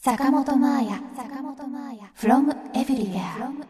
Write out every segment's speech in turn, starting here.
坂本真綾 from everywhere。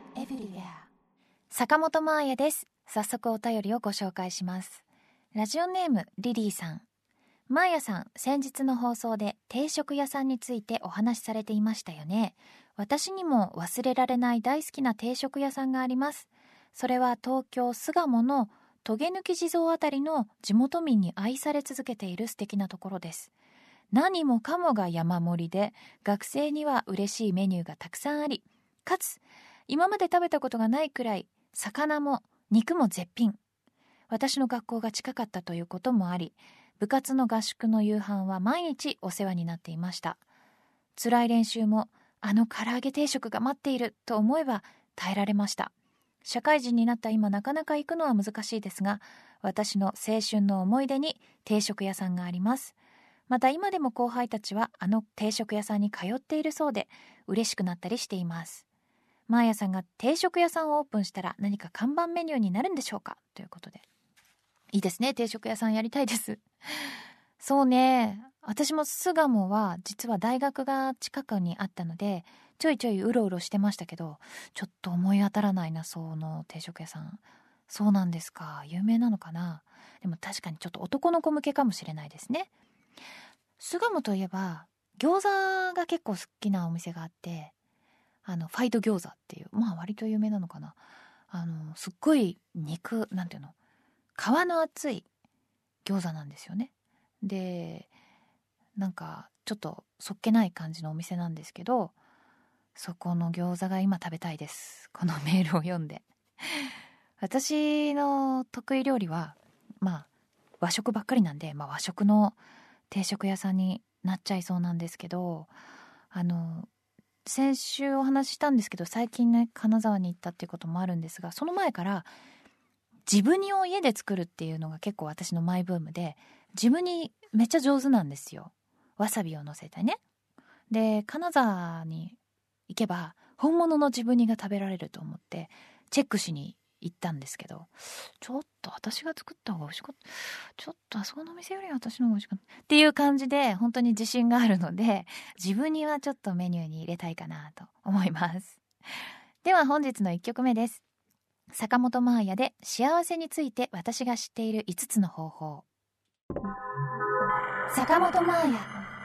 坂本真綾です。早速お便りをご紹介します。ラジオネームリリーさん。真綾さん、先日の放送で定食屋さんについてお話しされていましたよね。私にも忘れられない大好きな定食屋さんがあります。それは東京巣鴨のとげぬき地蔵あたりの地元民に愛され続けている素敵なところです。何もかもが山盛りで、学生には嬉しいメニューがたくさんあり、かつ今まで食べたことがないくらい魚も肉も絶品。私の学校が近かったということもあり、部活の合宿の夕飯は毎日お世話になっていました。辛い練習もあの唐揚げ定食が待っていると思えば耐えられました。社会人になった今なかなか行くのは難しいですが、私の青春の思い出に定食屋さんがあります。また今でも後輩たちはあの定食屋さんに通っているそうで嬉しくなったりしています。真綾さんが定食屋さんをオープンしたら何か看板メニューになるんでしょうか、ということで。いいですね、定食屋さんやりたいです。そうね、私も巣鴨は実は大学が近くにあったのでちょいちょいうろうろしてましたけど、ちょっと思い当たらないな、その定食屋さん。そうなんですか、有名なのかな。でも確かにちょっと男の子向けかもしれないですね。巣鴨といえば餃子が結構好きなお店があって、ファイト餃子っていう、まあ割と有名なのかな。すっごい肉、なんていうの、皮の厚い餃子なんですよね。で、なんかちょっとそっけない感じのお店なんですけど、そこの餃子が今食べたいです、このメールを読んで。私の得意料理はまあ和食ばっかりなんで、和食の定食屋さんになっちゃいそうなんですけど、先週お話ししたんですけど、最近ね金沢に行ったっていうこともあるんですが、その前からジブ煮を家で作るっていうのが結構私のマイブームで、ジブ煮めっちゃ上手なんですよ。わさびを乗せてね。で、金沢に行けば本物のジブ煮が食べられると思ってチェックしに行ったんですけど、ちょっと私が作った方が美味しかった。ちょっとあそこの店より私の方が美味しかったっていう感じで、本当に自信があるので、自分にはちょっとメニューに入れたいかなと思います。では本日の1曲目です。坂本真綾で幸せについて私が知っている5つの方法。 坂本真綾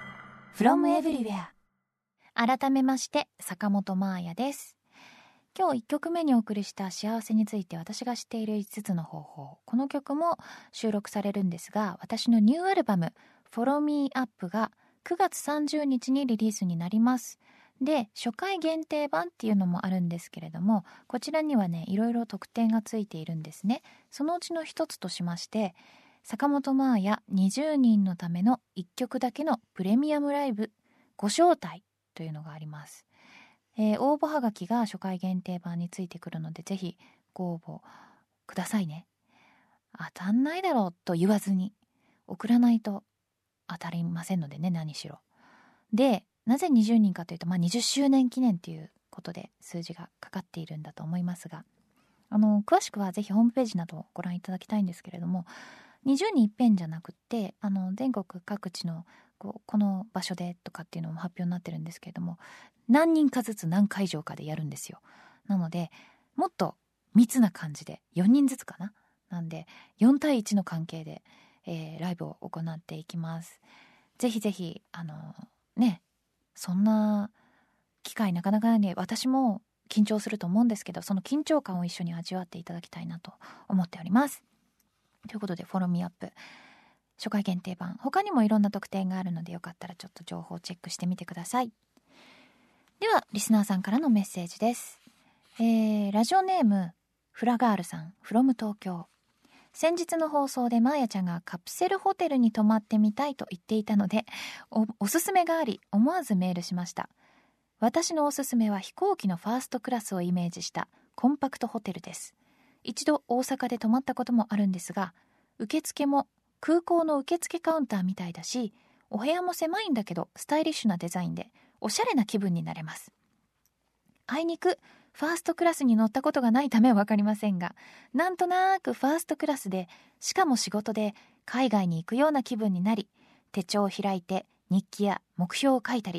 from everywhere。 改めまして坂本真綾です。今日1曲目にお送りした幸せについて私が知っている5つの方法、この曲も収録されるんですが、私のニューアルバム Follow Me Up が9月30日にリリースになります。で、初回限定版っていうのもあるんですけれども、こちらにはねいろいろ特典がついているんですね。そのうちの一つとしまして、坂本真綾20人のための1曲だけのプレミアムライブご招待というのがあります。応募はがきが初回限定版についてくるので、ぜひご応募くださいね。当たんないだろうと言わずに送らないと当たりませんのでね、何しろ。で、なぜ20人かというと、20周年記念ということで数字がかかっているんだと思いますが、詳しくはぜひホームページなどをご覧いただきたいんですけれども、20人いっぺんじゃなくって、全国各地のこの場所でとかっていうのも発表になってるんですけれども、何人かずつ何会場かでやるんですよ。なのでもっと密な感じで4人ずつかな、なんで4対1の関係で、ライブを行っていきます。ぜひぜひそんな機会なかなかね、私も緊張すると思うんですけど、その緊張感を一緒に味わっていただきたいなと思っております。ということで Follow Me Up 初回限定版、他にもいろんな特典があるので、よかったらちょっと情報をチェックしてみてください。ではリスナーさんからのメッセージです。ラジオネームフラガールさん from 東京。先日の放送でマーヤちゃんがカプセルホテルに泊まってみたいと言っていたので、おすすめがあり思わずメールしました。私のおすすめは飛行機のファーストクラスをイメージしたコンパクトホテルです。一度大阪で泊まったこともあるんですが、受付も空港の受付カウンターみたいだし、お部屋も狭いんだけどスタイリッシュなデザインでおしゃれな気分になれます。あいにくファーストクラスに乗ったことがないためわかりませんが、なんとなくファーストクラスで、しかも仕事で海外に行くような気分になり、手帳を開いて日記や目標を書いたり、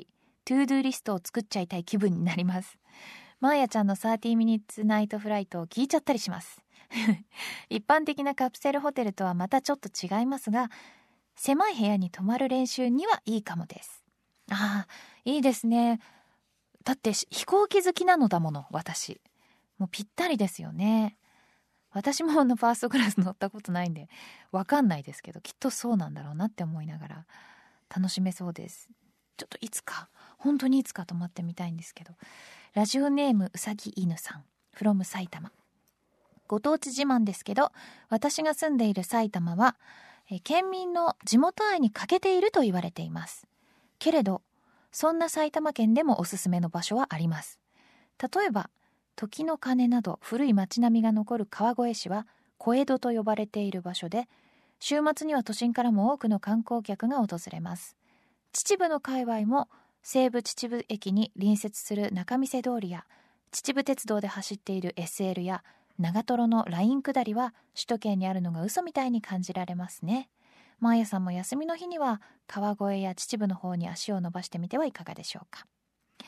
トゥードゥーリストを作っちゃいたい気分になります。マーヤちゃんの30 minutes ナイトフライトを聞いちゃったりします一般的なカプセルホテルとはまたちょっと違いますが、狭い部屋に泊まる練習にはいいかもです。ああ、いいですね。だって飛行機好きなのだもの、私。もうぴったりですよね。私もファーストクラス乗ったことないんでわかんないですけど、きっとそうなんだろうなって思いながら楽しめそうです。ちょっといつか、本当にいつか泊まってみたいんですけど。ラジオネームうさぎ犬さん from 埼玉。ご当地自慢ですけど、私が住んでいる埼玉は県民の地元愛に欠けていると言われています。けれどそんな埼玉県でもおすすめの場所はあります。例えば時の鐘など古い町並みが残る川越市は小江戸と呼ばれている場所で、週末には都心からも多くの観光客が訪れます。秩父の界隈も西武秩父駅に隣接する仲見世通りや秩父鉄道で走っている SL や長瀞のライン下りは首都圏にあるのが嘘みたいに感じられますね。マーヤさんも休みの日には川越や秩父の方に足を伸ばしてみてはいかがでしょうか。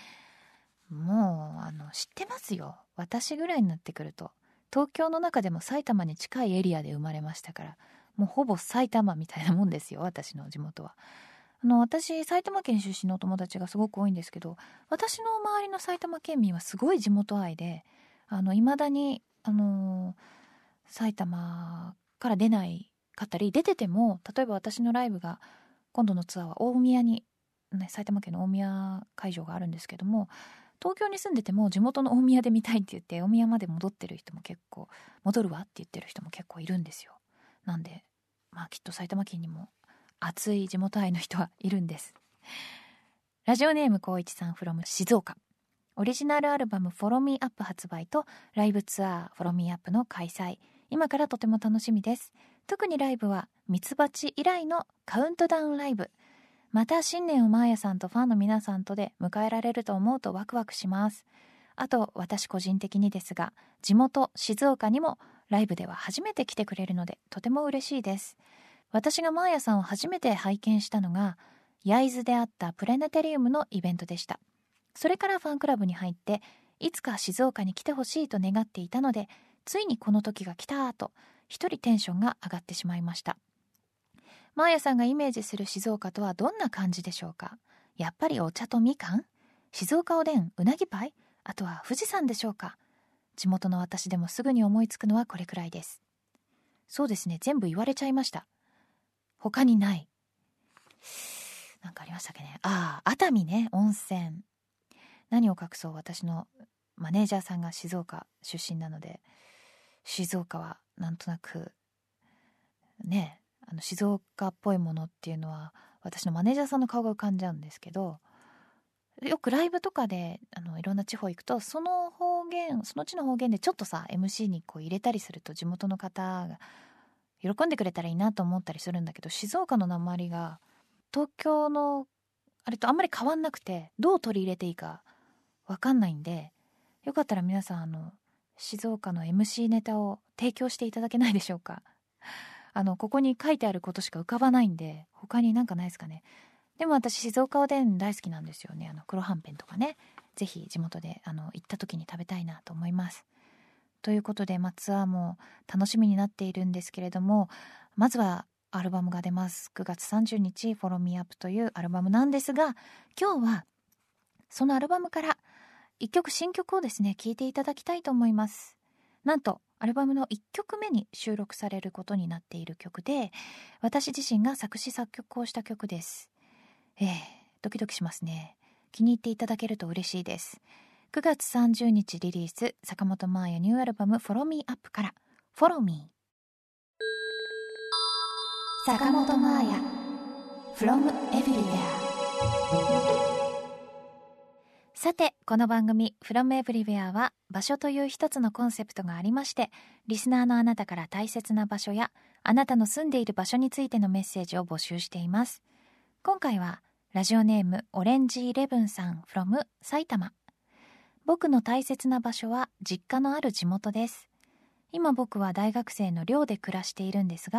もう知ってますよ。私ぐらいになってくると東京の中でも埼玉に近いエリアで生まれましたから、もうほぼ埼玉みたいなもんですよ、私の地元は。私埼玉県出身のお友達がすごく多いんですけど、私の周りの埼玉県民はすごい地元愛で、未だに埼玉から出ないかったり、出てても例えば私のライブが今度のツアーは大宮に、ね、埼玉県の大宮会場があるんですけども、東京に住んでても地元の大宮で見たいって言って大宮まで戻ってる人も結構、戻るわって言ってる人も結構いるんですよ。なんできっと埼玉県にも熱い地元愛の人はいるんです。ラジオネームこういちさん from 静岡。オリジナルアルバム Follow Me Up 発売とライブツアー Follow Me Up の開催、今からとても楽しみです。特にライブはミツバチ以来のカウントダウンライブ、また新年をマーヤさんとファンの皆さんとで迎えられると思うとワクワクします。あと私個人的にですが、地元静岡にもライブでは初めて来てくれるのでとても嬉しいです。私がマーヤさんを初めて拝見したのが焼津であったプラネタリウムのイベントでした。それからファンクラブに入って、いつか静岡に来てほしいと願っていたので、ついにこの時が来たと一人テンションが上がってしまいました。マーヤさんがイメージする静岡とはどんな感じでしょうか。やっぱりお茶とみかん、静岡おでん、うなぎパイ、あとは富士山でしょうか。地元の私でもすぐに思いつくのはこれくらいです。そうですね、全部言われちゃいました。他にない。なんかありましたっけね。熱海ね、温泉。何を隠そう、私のマネージャーさんが静岡出身なので、静岡はなんとなくね、静岡っぽいものっていうのは私のマネージャーさんの顔が浮かんじゃうんですけど、よくライブとかでいろんな地方行くと、その地の方言でちょっとさ MC にこう入れたりすると地元の方が喜んでくれたらいいなと思ったりするんだけど、静岡の訛りが東京のあれとあんまり変わんなくて、どう取り入れていいかわかんないんで、よかったら皆さん静岡の MC ネタを提供していただけないでしょうか。ここに書いてあることしか浮かばないんで、他になんかないですかね。でも私静岡おでん大好きなんですよね。黒はんぺんとかね、ぜひ地元で行った時に食べたいなと思います。ということで、ツアーも楽しみになっているんですけれども、まずはアルバムが出ます。9月30日 Follow Me Up というアルバムなんですが、今日はそのアルバムから一曲新曲をですね聴いていただきたいと思います。なんとアルバムの1曲目に収録されることになっている曲で、私自身が作詞作曲をした曲です。ドキドキしますね。気に入っていただけると嬉しいです。9月30日リリース、坂本真綾ニューアルバム Follow Me Up から Follow Me。 坂本真綾 From Everywhere。 さて、この番組 From Everywhere は場所という一つのコンセプトがありまして、リスナーのあなたから大切な場所やあなたの住んでいる場所についてのメッセージを募集しています。今回はラジオネームオレンジイレブンさん from 埼玉。僕の大切な場所は実家のある地元です。今僕は大学生の寮で暮らしているんですが、夏休みになると実家に帰ります。中学校のクラスメートに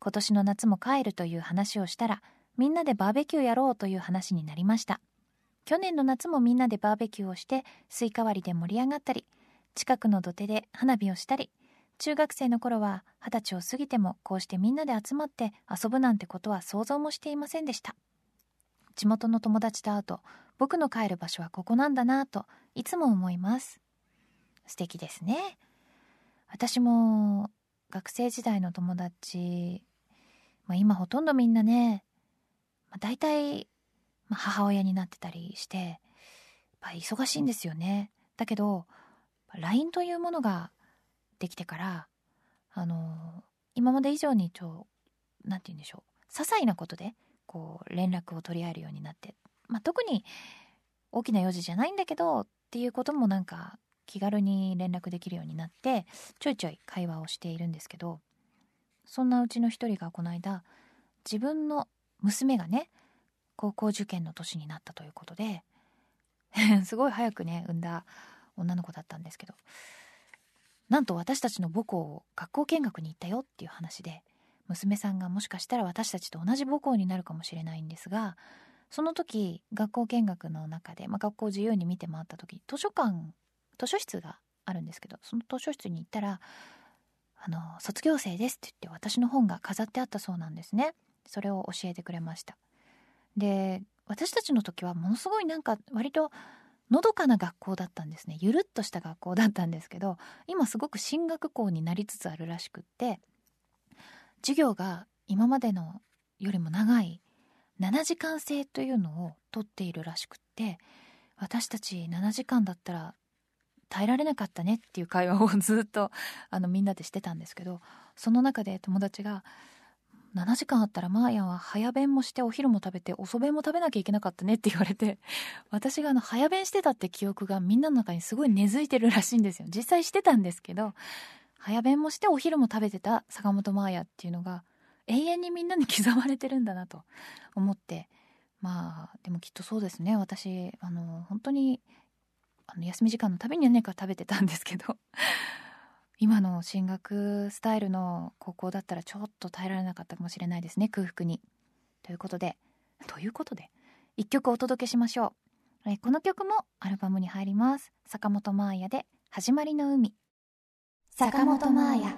今年の夏も帰るという話をしたら、みんなでバーベキューやろうという話になりました。去年の夏もみんなでバーベキューをしてスイカ割りで盛り上がったり、近くの土手で花火をしたり、中学生の頃は20歳を過ぎてもこうしてみんなで集まって遊ぶなんてことは想像もしていませんでした。地元の友達と会うと、僕の帰る場所はここなんだなぁといつも思います。素敵ですね。私も学生時代の友達、今ほとんどみんなね、大体母親になってたりしてやっぱり忙しいんですよね。だけど LINE というものができてから今まで以上になんて言うんでしょう、些細なことでこう連絡を取り合えるようになって、特に大きな用事じゃないんだけどっていうこともなんか気軽に連絡できるようになって、ちょいちょい会話をしているんですけど、そんなうちの一人がこの間、自分の娘がね高校受験の年になったということですごい早くね産んだ女の子だったんですけど、なんと私たちの母校を学校見学に行ったよっていう話で、娘さんがもしかしたら私たちと同じ母校になるかもしれないんですが、その時学校見学の中で、学校を自由に見て回った時、図書室があるんですけど、その図書室に行ったら卒業生ですって言って私の本が飾ってあったそうなんですね。それを教えてくれました。で、私たちの時はものすごいなんか割とのどかな学校だったんですね。ゆるっとした学校だったんですけど、今すごく進学校になりつつあるらしくって、授業が今までのよりも長い7時間制というのを取っているらしくって、私たち7時間だったら耐えられなかったねっていう会話をずっとみんなでしてたんですけど、その中で友達が7時間あったらマーヤは早弁もしてお昼も食べて遅弁も食べなきゃいけなかったねって言われて、私が早弁してたって記憶がみんなの中にすごい根付いてるらしいんですよ。実際してたんですけど、早弁もしてお昼も食べてた坂本マーヤっていうのが永遠にみんなに刻まれてるんだなと思って、でもきっとそうですね。私本当に休み時間のたびに何か食べてたんですけど今の進学スタイルの高校だったらちょっと耐えられなかったかもしれないですね、空腹に。ということで一曲お届けしましょう。この曲もアルバムに入ります。坂本真綾で始まりの海。 坂本真綾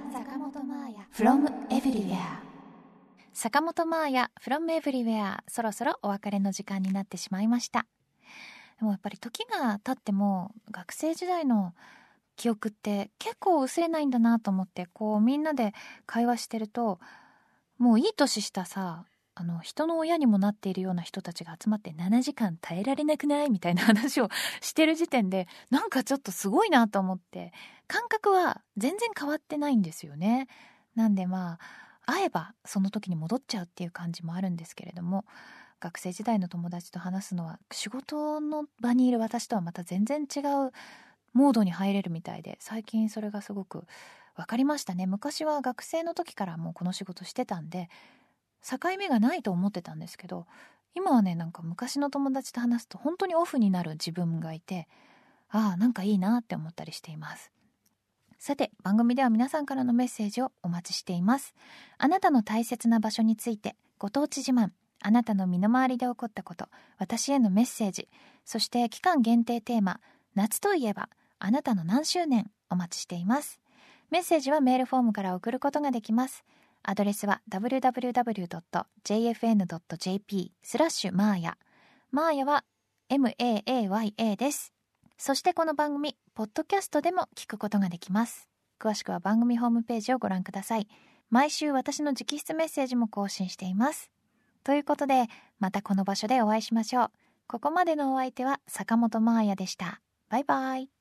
from everywhere。 坂本真綾 from everywhere。 そろそろお別れの時間になってしまいました。でもやっぱり時が経っても学生時代の記憶って結構薄れないんだなと思って、みんなで会話してると、もういい年したさ、人の親にもなっているような人たちが集まって7時間耐えられなくないみたいな話をしてる時点で、なんかちょっとすごいなと思って、感覚は全然変わってないんですよね。なんで会えばその時に戻っちゃうっていう感じもあるんですけれども、学生時代の友達と話すのは仕事の場にいる私とはまた全然違うモードに入れるみたいで、最近それがすごく分かりましたね。昔は学生の時からもうこの仕事してたんで境目がないと思ってたんですけど、今はね、なんか昔の友達と話すと本当にオフになる自分がいて、なんかいいなって思ったりしています。さて、番組では皆さんからのメッセージをお待ちしています。あなたの大切な場所について、ご当地自慢、あなたの身の回りで起こったこと、私へのメッセージ、そして期間限定テーマ、夏といえばあなたの何周年、お待ちしています。メッセージはメールフォームから送ることができます。アドレスは www.jfn.jp/maaya。マーヤは MAAYA です。そしてこの番組、ポッドキャストでも聞くことができます。詳しくは番組ホームページをご覧ください。毎週私の直筆メッセージも更新しています。ということで、またこの場所でお会いしましょう。ここまでのお相手は坂本真綾でした。バイバイ。